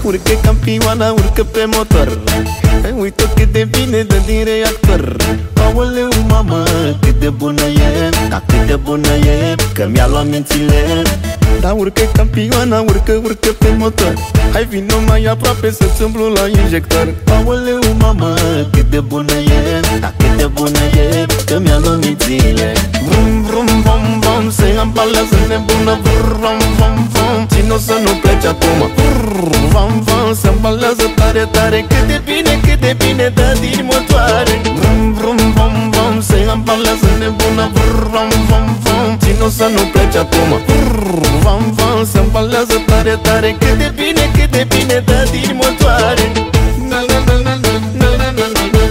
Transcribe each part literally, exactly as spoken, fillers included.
Urcă campioana, urcă pe motor. Uită cât de bine dă din reactor. Aoleu, mamă, cât de bună e, dar cât de bună e, că mi-a luat mințile. Da, urcă campioana, urcă, urcă pe motor. Hai vino mai aproape să-ți umblu la injector. Aoleu, mamă, cât de bună e, dar cât de bună e, că mi-a luat mințile. Vrum, vrum, vom, vom, se ambalează nebună. Vrum, vom, vom, țin-o să nu pleci acum. Vrum, vom, vom, se ambalează tare, tare. Cât de bine, cât de bine dă din motoare. Vrum, vrum, vom, vom, se ambalează nebună. Vrum, vom, vom, țin-o să nu pleci acum. Vrum, vom, vom, se ambalează tare, tare. Cât de bine, cât de bine dă din motoare. Na, na, na, na, na, na, na, na, na, na.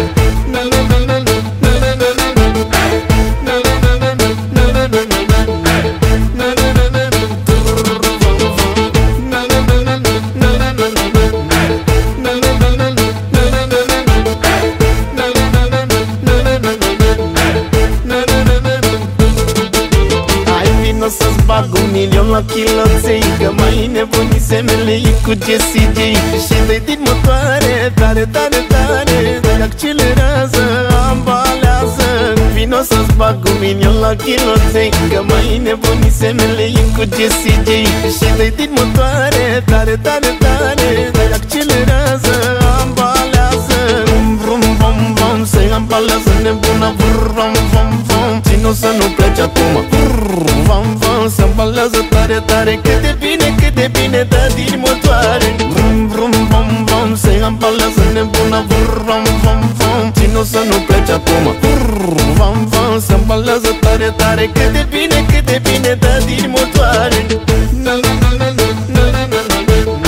O să-ți bag un milion la kiloței, că mai nebunii semelei cu Jessie J. Și dă-i din motoare, tare, tare, tare, dă-i accelerează, ambalează. Vino să-ți bag un milion la kiloței, că mai nebunii semelei cu Jessie J. Și dă-i din motoare, tare, tare, tare, dă-i accelerează, ambalează. Vrum, vrum, vom, vom, se ambalează nebuna. Vrum, vom, vom, țin-o să nu pleci acum. Vrum, vom, vom, se ambalează tare, tare. Cât de bine, cât de bine dă din motoare. Vrum, vrum, vom, vom, se ambalează nebuna. Vrum, vom, vom, țin-o să nu pleci acum. Vrum, vom, vom, se ambalează tare, tare. Cât de bine, cât de bine dă din motoare. Na, na, na, na, na, na, na, na, na.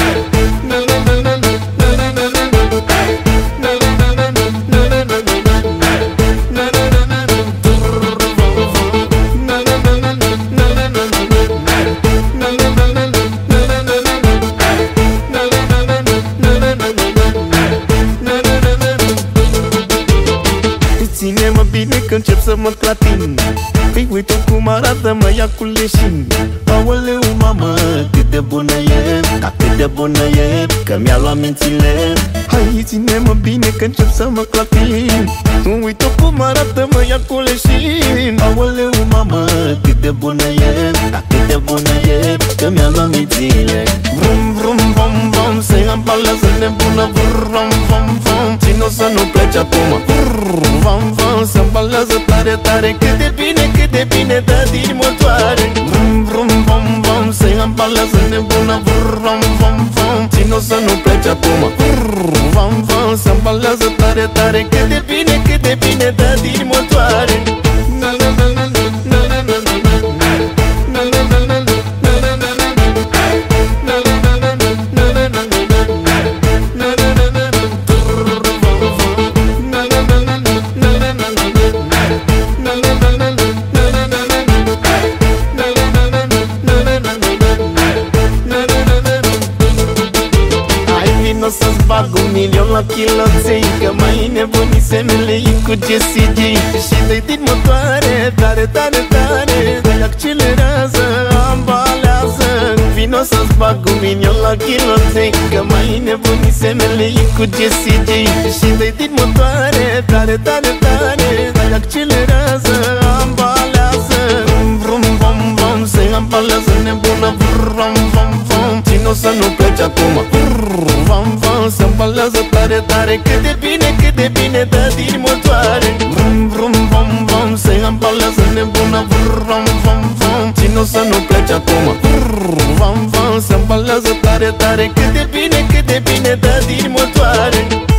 Ține-mă bine că încep să mă clatin. Păi uite cum arată, mă ia cu leșin. Aoleu, mamă, cât de bună e, dar cât de bună e, că mi-a luat mințile. Hai, ține-mă bine că încep să mă clatin. Uite cum arată, mă ia cu leșin. Aoleu, mamă, cât de bună e, dar cât de bună e, că mi-a luat mințile. Vrum, vrum, vom, vom, se ambalează nebună. Vrum, vom, vom, țin-o să nu pleci acum. Vrum, vom, vom, se ambalează tare, tare. Cât de bine, cât de bine dă din motoare. Vrum, vrum, vom, vom, se ambalează nebună. Vrum, vom, vom, țin-o să nu pleci acum. Vrum, vom, vom, se ambalează tare, tare. Cât de bine, cât de bine dă din motoare. Na, na, na, na, na, na, na, na, na, na. O să-ți bag un milion la kiloței, că mai nebunii semelei cu Jessie J. Și dă-i din motoare, tare, tare, tare, dă-i accelerează, ambalează. Vino să-ți bag un milion la kiloței, că mai nebunii semelei cu Jessie J. Și dă-i din motoare, tare, tare, tare, dă-i accelerează, ambalează. Vrum, vrum, vom, vom, se ambalează nebună. Vrum, vom, vom, țin-o să nu pleci acum. Vrum, vom, vom, se ambalează tare, tare. Cât de bine, cât de bine dă din motoare. Vrum, vrum, vom, vom, se ambalează nebună. Vrum, vom, vom, țin-o să nu pleci acum. Vrum, vom, vom, se ambalează tare, tare. Cât de bine, cât de bine dă din motoare.